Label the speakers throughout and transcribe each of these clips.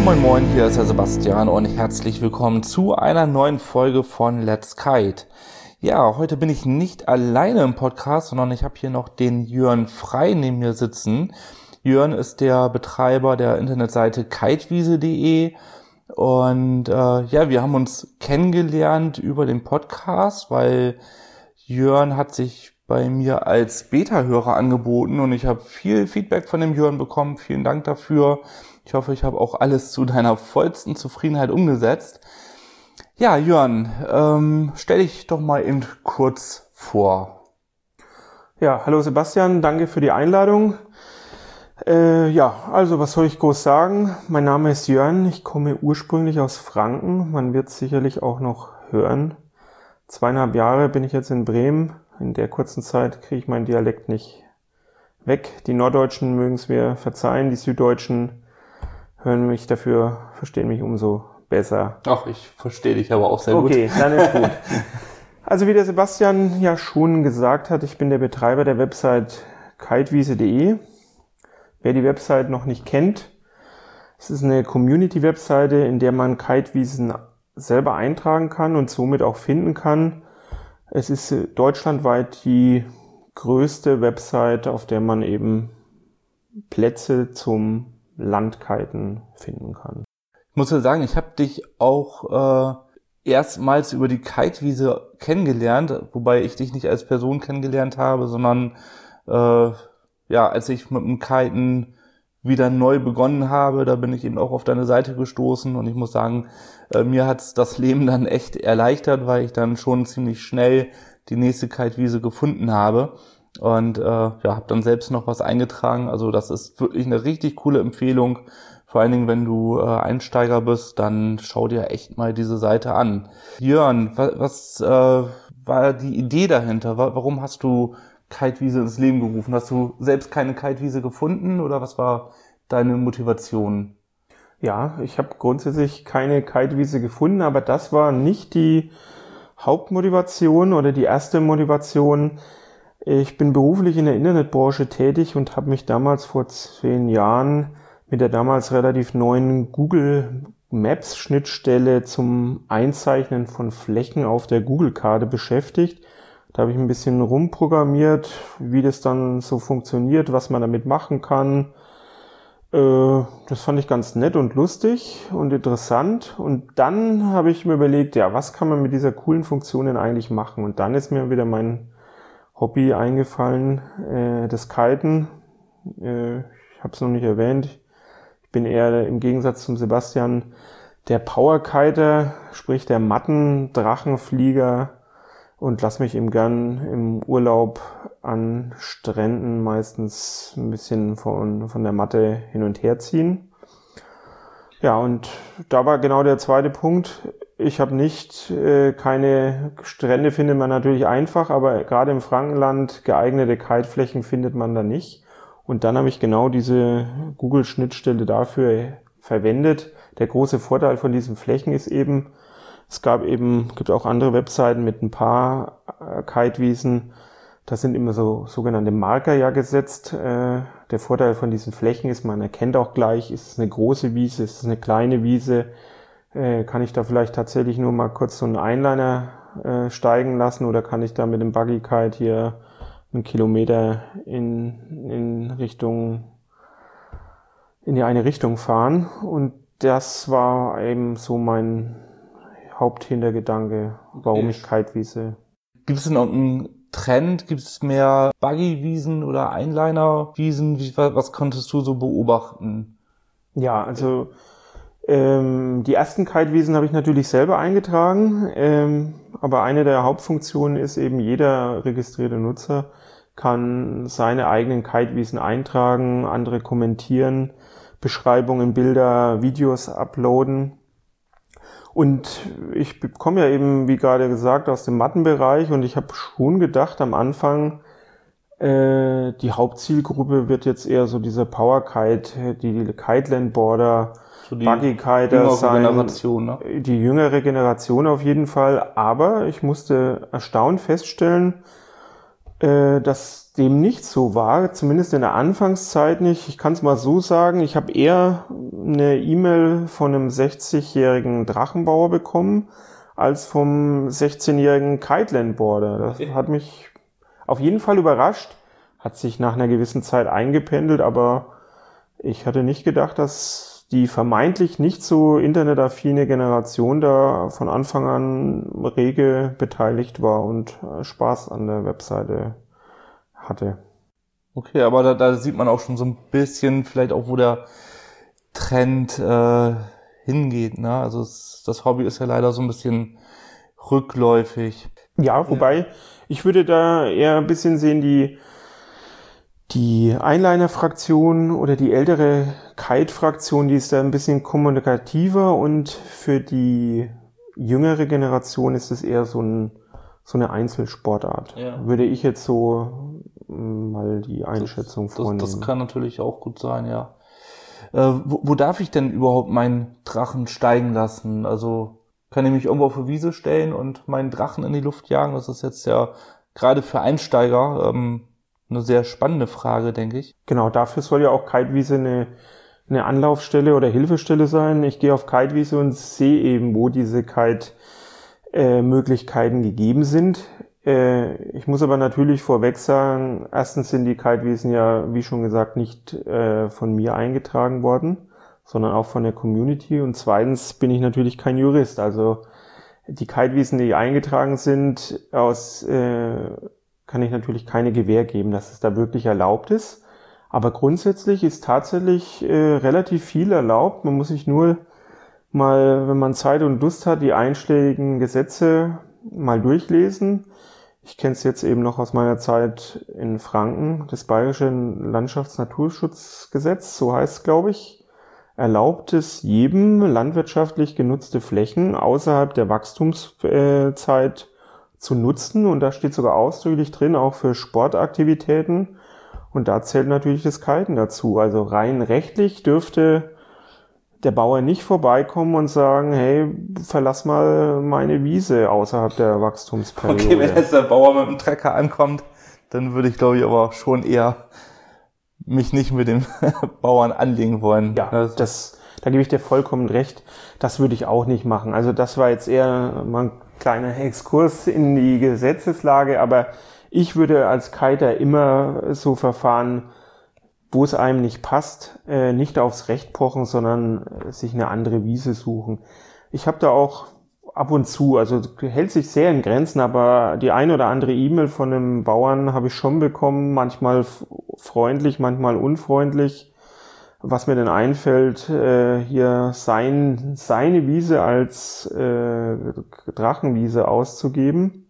Speaker 1: Moin Moin, hier ist der Sebastian und herzlich willkommen zu einer neuen Folge von Let's Kite. Ja, heute bin ich nicht alleine im Podcast, sondern ich habe hier noch den Jörn Frey neben mir sitzen. Jörn ist der Betreiber der Internetseite kitewiese.de und wir haben uns kennengelernt über den Podcast, weil Jörn hat sich bei mir als Beta-Hörer angeboten und ich habe viel Feedback von dem Jörn bekommen. Vielen Dank dafür. Ich hoffe, ich habe auch alles zu deiner vollsten Zufriedenheit umgesetzt. Ja, Jörn, stell dich doch mal eben kurz vor.
Speaker 2: Ja, hallo Sebastian, danke für die Einladung. Also was soll ich groß sagen? Mein Name ist Jörn, ich komme ursprünglich aus Franken. Man wird es sicherlich auch noch hören. 2,5 Jahre bin ich jetzt in Bremen. In der kurzen Zeit kriege ich meinen Dialekt nicht weg. Die Norddeutschen mögen es mir verzeihen, die Süddeutschen hören mich dafür, verstehen mich umso besser.
Speaker 1: Ach, ich verstehe dich aber auch sehr gut.
Speaker 2: Okay, dann ist gut. Also wie der Sebastian ja schon gesagt hat, ich bin der Betreiber der Website kitewiese.de. Wer die Website noch nicht kennt, es ist eine Community-Webseite, in der man Kitewiesen selber eintragen kann und somit auch finden kann. Es ist deutschlandweit die größte Website, auf der man eben Plätze zum Landkiten finden kann.
Speaker 1: Ich muss ja sagen, ich habe dich auch erstmals über die Kitewiese kennengelernt, wobei ich dich nicht als Person kennengelernt habe, sondern als ich mit dem Kiten wieder neu begonnen habe, da bin ich eben auch auf deine Seite gestoßen und ich muss sagen, mir hat's das Leben dann echt erleichtert, weil ich dann schon ziemlich schnell die nächste Kitewiese gefunden habe und habe dann selbst noch was eingetragen. Also das ist wirklich eine richtig coole Empfehlung. Vor allen Dingen, wenn du Einsteiger bist, dann schau dir echt mal diese Seite an. Jörn, was war die Idee dahinter? Warum hast du Kitewiese ins Leben gerufen? Hast du selbst keine Kitewiese gefunden oder was war deine Motivation?
Speaker 2: Ja, ich habe grundsätzlich keine Kitewiese gefunden, aber das war nicht die Hauptmotivation oder die erste Motivation. Ich bin beruflich in der Internetbranche tätig und habe mich damals vor 10 Jahren mit der damals relativ neuen Google Maps Schnittstelle zum Einzeichnen von Flächen auf der Google-Karte beschäftigt. Da habe ich ein bisschen rumprogrammiert, wie das dann so funktioniert, was man damit machen kann. Das fand ich ganz nett und lustig und interessant. Und dann habe ich mir überlegt, ja, was kann man mit dieser coolen Funktion denn eigentlich machen? Und dann ist mir wieder mein Hobby eingefallen, das Kiten. Ich habe es noch nicht erwähnt. Ich bin eher im Gegensatz zum Sebastian der Powerkiter, sprich der Mattendrachenflieger. Und lass mich eben gern im Urlaub an Stränden meistens ein bisschen von der Matte hin und her ziehen. Ja, und da war genau der zweite Punkt. Ich habe nicht, keine Strände findet man natürlich einfach, aber gerade im Frankenland geeignete Kiteflächen findet man da nicht. Und dann habe ich genau diese Google-Schnittstelle dafür verwendet. Der große Vorteil von diesen Flächen ist eben, gibt auch andere Webseiten mit ein paar Kitewiesen. Da sind immer so sogenannte Marker ja gesetzt. Der Vorteil von diesen Flächen ist, man erkennt auch gleich, ist es eine große Wiese, ist es eine kleine Wiese. Kann ich da vielleicht tatsächlich nur mal kurz so einen Einliner steigen lassen oder kann ich da mit dem Buggy Kite hier 1 Kilometer in die eine Richtung fahren? Und das war eben so mein Haupthintergedanke, warum ich Kitewiese.
Speaker 1: Gibt es denn irgendeinen Trend? Gibt es mehr Buggy-Wiesen oder Einliner-Wiesen? Was konntest du so beobachten?
Speaker 2: Ja, also die ersten Kitewiesen habe ich natürlich selber eingetragen, aber eine der Hauptfunktionen ist eben, jeder registrierte Nutzer kann seine eigenen Kitewiesen eintragen, andere kommentieren, Beschreibungen, Bilder, Videos uploaden. Und ich komme ja eben, wie gerade gesagt, aus dem Mattenbereich und ich habe schon gedacht am Anfang, die Hauptzielgruppe wird jetzt eher so dieser Powerkite, die Kitelandboarder, so Buggy-Kiter sein.
Speaker 1: Generation, ne?
Speaker 2: Die jüngere Generation auf jeden Fall. Aber ich musste erstaunt feststellen, dass dem nicht so war, zumindest in der Anfangszeit nicht. Ich kann es mal so sagen, ich habe eher eine E-Mail von einem 60-jährigen Drachenbauer bekommen, als vom 16-jährigen Kitelandboarder. Das hat mich auf jeden Fall überrascht, hat sich nach einer gewissen Zeit eingependelt, aber ich hatte nicht gedacht, dass die vermeintlich nicht so internetaffine Generation da von Anfang an rege beteiligt war und Spaß an der Webseite hatte.
Speaker 1: Okay, aber da sieht man auch schon so ein bisschen vielleicht auch, wo der Trend hingeht, ne? Also das Hobby ist ja leider so ein bisschen rückläufig.
Speaker 2: Ja, wobei ich würde da eher ein bisschen sehen, die Einliner-Fraktion oder die ältere Kite-Fraktion, die ist da ein bisschen kommunikativer, und für die jüngere Generation ist es eher so eine Einzelsportart.
Speaker 1: Ja.
Speaker 2: Würde ich jetzt so mal die Einschätzung vornehmen.
Speaker 1: Das kann natürlich auch gut sein, ja. Wo darf ich denn überhaupt meinen Drachen steigen lassen? Also kann ich mich irgendwo auf eine Wiese stellen und meinen Drachen in die Luft jagen? Das ist jetzt ja gerade für Einsteiger eine sehr spannende Frage, denke ich.
Speaker 2: Genau, dafür soll ja auch Kitewiese eine Anlaufstelle oder Hilfestelle sein. Ich gehe auf Kitewiese und sehe eben, wo diese Kite-Möglichkeiten gegeben sind. Ich muss aber natürlich vorweg sagen, erstens sind die Kitewiesen ja, wie schon gesagt, nicht von mir eingetragen worden, sondern auch von der Community. Und zweitens bin ich natürlich kein Jurist. Also die Kitewiesen, die eingetragen sind, kann ich natürlich keine Gewähr geben, dass es da wirklich erlaubt ist. Aber grundsätzlich ist tatsächlich relativ viel erlaubt. Man muss sich nur mal, wenn man Zeit und Lust hat, die einschlägigen Gesetze mal durchlesen. Ich kenne es jetzt eben noch aus meiner Zeit in Franken. Das Bayerische Landschaftsnaturschutzgesetz, so heißt es, glaube ich, erlaubt es jedem, landwirtschaftlich genutzte Flächen außerhalb der Wachstumszeit zu nutzen, und da steht sogar ausdrücklich drin, auch für Sportaktivitäten, und da zählt natürlich das Kiten dazu. Also rein rechtlich dürfte der Bauer nicht vorbeikommen und sagen, hey, verlass mal meine Wiese außerhalb der Wachstumsperiode.
Speaker 1: Okay, wenn jetzt der Bauer mit dem Trecker ankommt, dann würde ich, glaube ich, aber schon eher mich nicht mit dem Bauern anlegen wollen.
Speaker 2: Ja, da gebe ich dir vollkommen recht. Das würde ich auch nicht machen. Also das war jetzt eher mal ein kleiner Exkurs in die Gesetzeslage, aber ich würde als Kiter immer so verfahren, wo es einem nicht passt, nicht aufs Recht pochen, sondern sich eine andere Wiese suchen. Ich habe da auch ab und zu, also hält sich sehr in Grenzen, aber die ein oder andere E-Mail von einem Bauern habe ich schon bekommen, manchmal freundlich, manchmal unfreundlich. Was mir denn einfällt, hier seine Wiese als Drachenwiese auszugeben.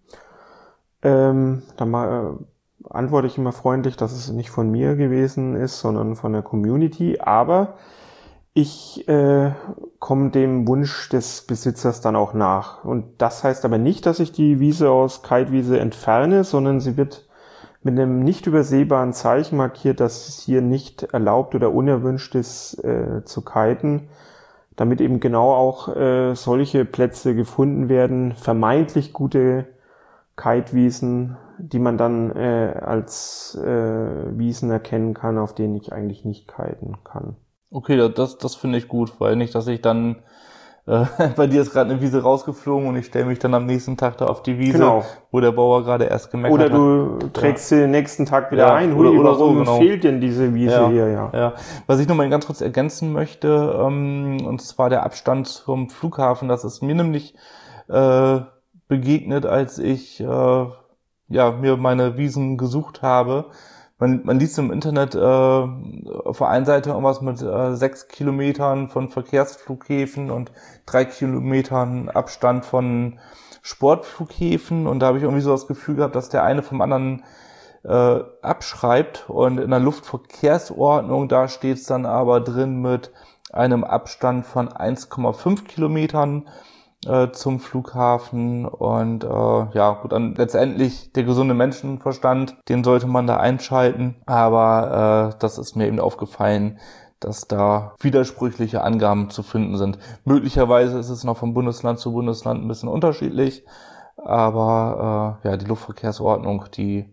Speaker 2: Antworte ich immer freundlich, dass es nicht von mir gewesen ist, sondern von der Community. Aber ich komme dem Wunsch des Besitzers dann auch nach. Und das heißt aber nicht, dass ich die Wiese aus Kitewiese entferne, sondern sie wird mit einem nicht übersehbaren Zeichen markiert, dass es hier nicht erlaubt oder unerwünscht ist zu kiten, damit eben genau auch solche Plätze gefunden werden, vermeintlich gute Kitewiesen, die man dann als Wiesen erkennen kann, auf denen ich eigentlich nicht kiten kann.
Speaker 1: Okay, das finde ich gut, weil nicht, dass ich dann bei dir ist gerade eine Wiese rausgeflogen und ich stelle mich dann am nächsten Tag da auf die Wiese,
Speaker 2: genau,
Speaker 1: wo der Bauer gerade erst gemeckert hat.
Speaker 2: Oder du trägst sie den nächsten Tag wieder ein. Hui, oder warum so, genau. Fehlt denn diese Wiese hier?
Speaker 1: Ja. Was ich noch mal ganz kurz ergänzen möchte, und zwar der Abstand zum Flughafen, das ist mir nämlich begegnet, als ich mir meine Wiesen gesucht habe. Man liest im Internet auf der einen Seite irgendwas mit 6 Kilometern von Verkehrsflughäfen und 3 Kilometern Abstand von Sportflughäfen, und da habe ich irgendwie so das Gefühl gehabt, dass der eine vom anderen abschreibt, und in der Luftverkehrsordnung, da steht es dann aber drin mit einem Abstand von 1,5 Kilometern zum Flughafen, und gut, dann letztendlich der gesunde Menschenverstand, den sollte man da einschalten, aber das ist mir eben aufgefallen, dass da widersprüchliche Angaben zu finden sind. Möglicherweise ist es noch von Bundesland zu Bundesland ein bisschen unterschiedlich, aber die Luftverkehrsordnung, die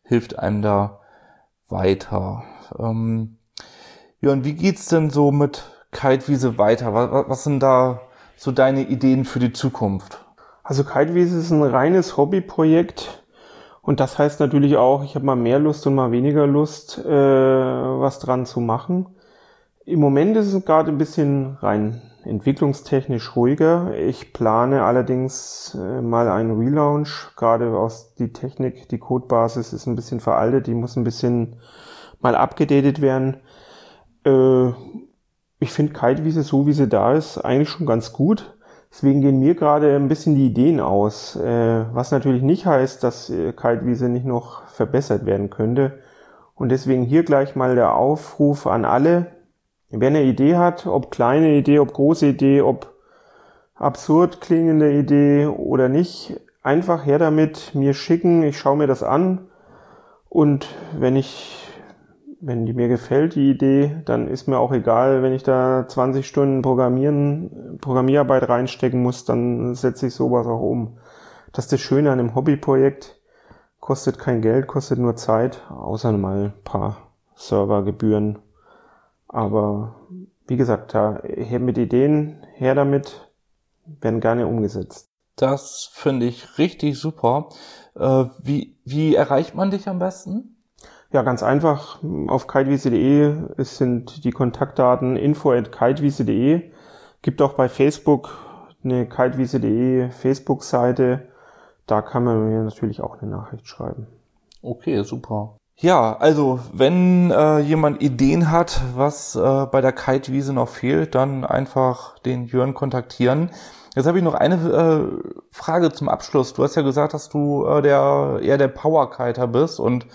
Speaker 1: hilft einem da weiter. Ja, und wie geht's denn so mit Kitewiese weiter? Was sind da so deine Ideen für die Zukunft?
Speaker 2: Also Kitewiese ist ein reines Hobbyprojekt und das heißt natürlich auch, ich habe mal mehr Lust und mal weniger Lust, was dran zu machen. Im Moment ist es gerade ein bisschen rein entwicklungstechnisch ruhiger. Ich plane allerdings mal einen Relaunch, gerade aus die Technik, die Codebasis ist ein bisschen veraltet, die muss ein bisschen mal abgedatet werden. Ich finde Kitewiese, so wie sie da ist, eigentlich schon ganz gut. Deswegen gehen mir gerade ein bisschen die Ideen aus, was natürlich nicht heißt, dass Kitewiese nicht noch verbessert werden könnte. Und deswegen hier gleich mal der Aufruf an alle, wer eine Idee hat, ob kleine Idee, ob große Idee, ob absurd klingende Idee oder nicht, einfach her damit, mir schicken, ich schaue mir das an und wenn die mir gefällt, die Idee, dann ist mir auch egal, wenn ich da 20 Stunden Programmierarbeit reinstecken muss, dann setze ich sowas auch um. Das ist das Schöne an einem Hobbyprojekt, kostet kein Geld, kostet nur Zeit, außer mal ein paar Servergebühren. Aber wie gesagt, her mit Ideen, her damit, werden gerne umgesetzt.
Speaker 1: Das finde ich richtig super. Wie erreicht man dich am besten?
Speaker 2: Ja, ganz einfach. Auf kitewiese.de sind die Kontaktdaten info@kitewiese.de. Gibt auch bei Facebook eine kitewiese.de Facebook-Seite. Da kann man mir natürlich auch eine Nachricht schreiben.
Speaker 1: Okay, super. Ja, also wenn jemand Ideen hat, was bei der Kitewiese noch fehlt, dann einfach den Jörn kontaktieren. Jetzt habe ich noch eine Frage zum Abschluss. Du hast ja gesagt, dass du eher der Powerkiter bist und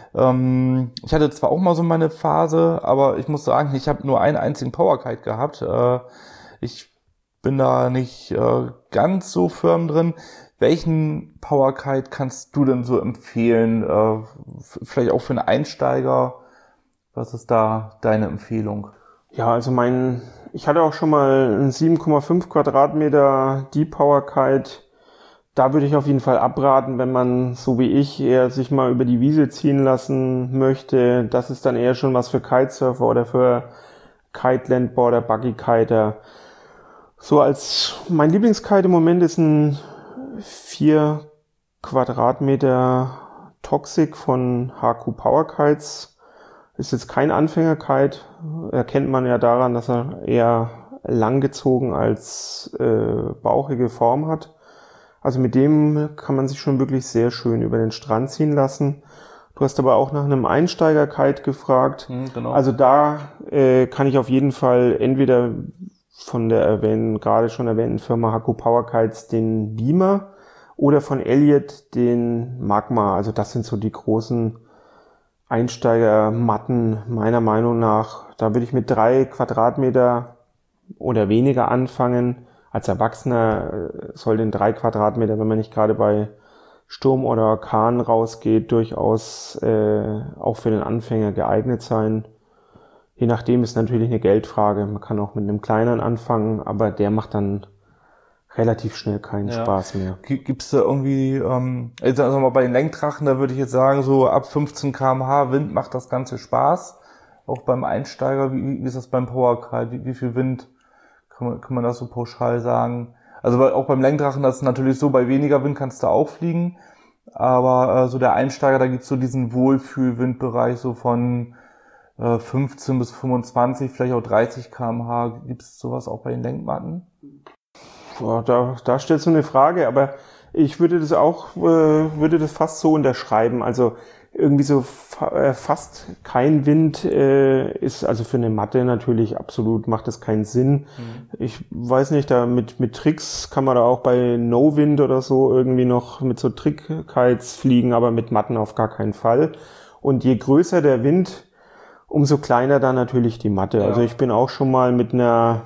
Speaker 1: ich hatte zwar auch mal so meine Phase, aber ich muss sagen, ich habe nur einen einzigen Powerkite gehabt. Ich bin da nicht ganz so firm drin. Welchen Powerkite kannst du denn so empfehlen? Vielleicht auch für einen Einsteiger? Was ist da deine Empfehlung?
Speaker 2: Ja, also ich hatte auch schon mal einen 7,5 Quadratmeter Deep Powerkite. Da würde ich auf jeden Fall abraten, wenn man, so wie ich, eher sich mal über die Wiese ziehen lassen möchte. Das ist dann eher schon was für Kitesurfer oder für Kite-Landboarder, Buggy-Kiter. So als mein Lieblingskite im Moment ist ein 4 Quadratmeter Toxic von HQ Power Kites. Ist jetzt kein Anfängerkite. Erkennt man ja daran, dass er eher langgezogen als bauchige Form hat. Also mit dem kann man sich schon wirklich sehr schön über den Strand ziehen lassen. Du hast aber auch nach einem Einsteiger-Kite gefragt.
Speaker 1: Genau.
Speaker 2: Also da kann ich auf jeden Fall entweder von der gerade schon erwähnten Firma HQ Power Kites den Beamer oder von Elliott den Magma. Also das sind so die großen Einsteigermatten meiner Meinung nach. Da würde ich mit 3 Quadratmeter oder weniger anfangen. Als Erwachsener soll den 3 Quadratmeter, wenn man nicht gerade bei Sturm oder Orkan rausgeht, durchaus auch für den Anfänger geeignet sein. Je nachdem ist natürlich eine Geldfrage. Man kann auch mit einem kleineren anfangen, aber der macht dann relativ schnell keinen Spaß mehr.
Speaker 1: Gibt's da irgendwie, also mal bei den Lenkdrachen, da würde ich jetzt sagen, so ab 15 km/h Wind macht das Ganze Spaß. Auch beim Einsteiger, wie ist das beim Powerkite? Wie viel Wind kann man das so pauschal sagen? Also auch beim Lenkdrachen, das ist natürlich so, bei weniger Wind kannst du auch fliegen. Aber so der Einsteiger, da gibt's so diesen Wohlfühlwindbereich so von 15 bis 25, vielleicht auch 30 km/h. Gibt es sowas auch bei den Lenkmatten?
Speaker 2: Boah, da stellst du eine Frage, aber ich würde das fast so unterschreiben. Also irgendwie so fast kein Wind ist, also für eine Matte natürlich absolut macht das keinen Sinn. Ich weiß nicht, da mit Tricks kann man da auch bei No Wind oder so irgendwie noch mit so Trick-Kites fliegen, aber mit Matten auf gar keinen Fall. Und je größer der Wind, umso kleiner dann natürlich die Matte. Ja. Also ich bin auch schon mal mit einer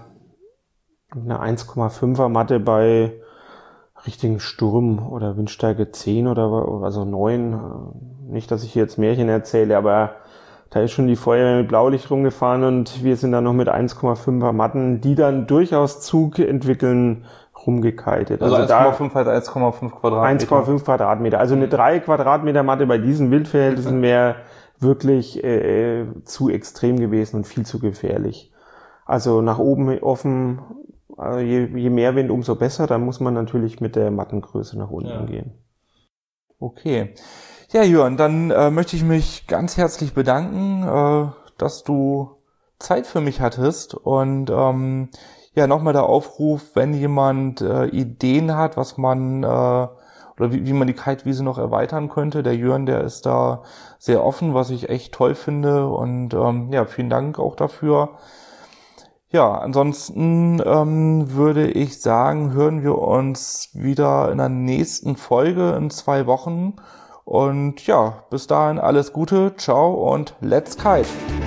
Speaker 2: 1,5er Matte bei richtigen Sturm oder Windstärke 10 oder also 9. Nicht, dass ich hier jetzt Märchen erzähle, aber da ist schon die Feuerwehr mit Blaulicht rumgefahren und wir sind dann noch mit 1,5er Matten, die dann durchaus Zug entwickeln, rumgekitet.
Speaker 1: Also 1,5 halt 1,5 Quadratmeter.
Speaker 2: 1,5 Quadratmeter. Also eine 3 Quadratmeter Matte bei diesen Wildverhältnissen wäre wirklich zu extrem gewesen und viel zu gefährlich. Also nach oben offen, also je mehr Wind, umso besser. Da muss man natürlich mit der Mattengröße nach unten gehen.
Speaker 1: Okay. Ja, Jörn, dann möchte ich mich ganz herzlich bedanken, dass du Zeit für mich hattest und nochmal der Aufruf, wenn jemand Ideen hat, was man oder wie man die Kitewiese noch erweitern könnte. Der Jörn, der ist da sehr offen, was ich echt toll finde und vielen Dank auch dafür. Ja, ansonsten würde ich sagen, hören wir uns wieder in der nächsten Folge in 2 Wochen und ja, bis dahin alles Gute, ciao und let's kite!